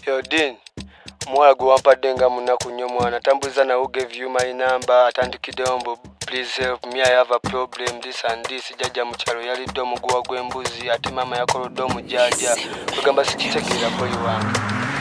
Yo Dean, omuwala gwe wampadde nga munaku nnyo mwana, tambuza nawe gave you my number, atandikidde ombo, please help me, I have a problem, this and this. Jjajja mu kyalo yalidde omuguwa gw'embuzi, ate maama yakolodde omujjajja, kwegamba sikitegeerako iwange.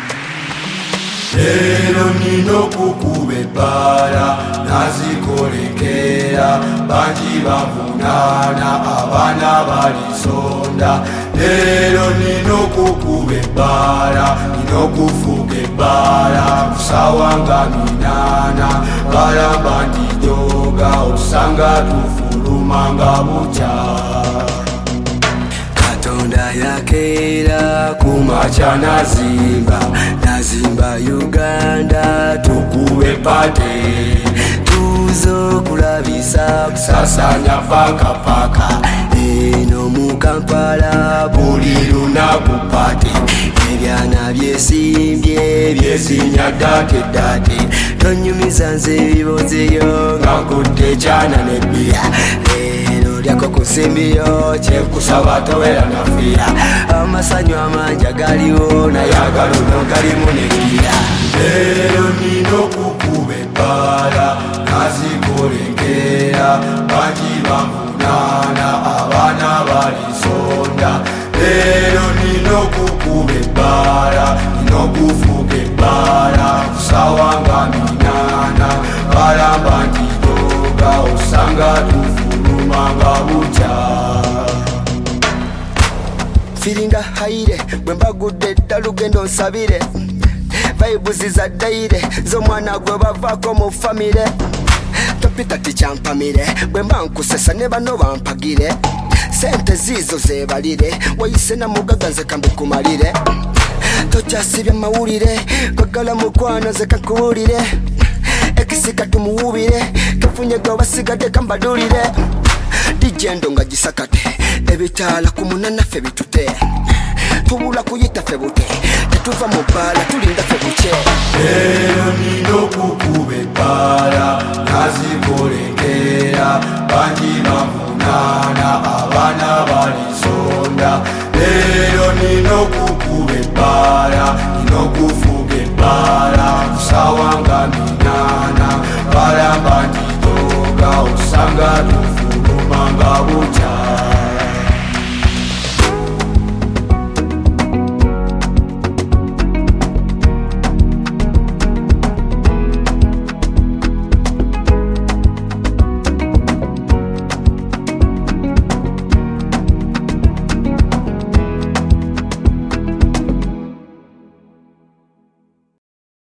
Lero nina okukuba ebbaala nazikolekera bangi bavunaana abaana balisonda. Lero nina okukuba ebbaala nina okufuga ebbaala kusawa nga 8 balamba ndijoga otusanga tufuluma nga bukya. Katonda yakeera kumakya nazimba Uganda tukube pate tuzo kulabisa kusasanya paka eno mu Kampala buli lunaku pate ebyana byesimbye byesinya date tonyumiza nze ebibozeyo nga nkudde kyana nebbiya lyako kusimbiyo kyekusaba towera nafiira amasanyu amangi agaliwo naye agaluno galimu negira. Lero nina okukuba ebbaala nazikolekera bangi bavunaana abaana balisonda. Lero nina okukuba ebbaala nina okufuga ebbaala kusawa nga 8 balamba ndijoga osanga tufuluma nga bukya. Firinga haire bwe mbagudde ddala ugenda onsabire vibes zaddaire z'omwana gwe bavaako mu famire topita tikyampamire bwe mba nkusesa ne bano bampagire sente ziizo zebalire wayise na mugaga nze kambikumalire tokyasibya mawulire kwagala mukwano nze kankuwulire ekisika tumuwubire kafunye gwe basigadde kambadulire dijendo nga gisakate ebitaala ku munanaffe bitute tubula kuyita ffe bute tetuva mu bbaala tulinda ffe buke. Lero nina okukuba ebbaala nazikolekera bangi bavunaana abaana balisonda. Lero nina okukuba